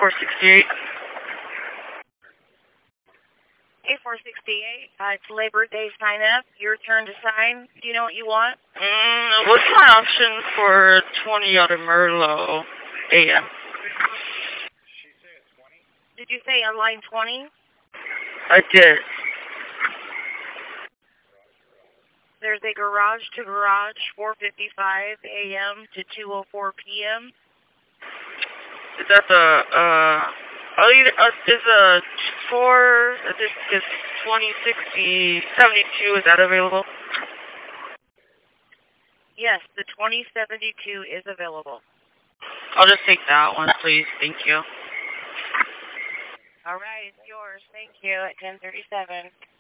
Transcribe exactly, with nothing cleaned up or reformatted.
four sixty-eight. A four sixty-eight, uh, it's Labor Day sign up. Your turn to sign. Do you know what you want? Mm, what's my option for twenty out of Merlot A M? Did you say on line twenty? I did. There's a garage to garage, four fifty-five A M to two oh four P M Is that the, uh, oh, uh, is a four, this is twenty sixty seventy-two, is that available? Yes, the twenty seventy-two is available. I'll just take that one, please. Thank you. All right, it's yours. Thank you at ten thirty-seven.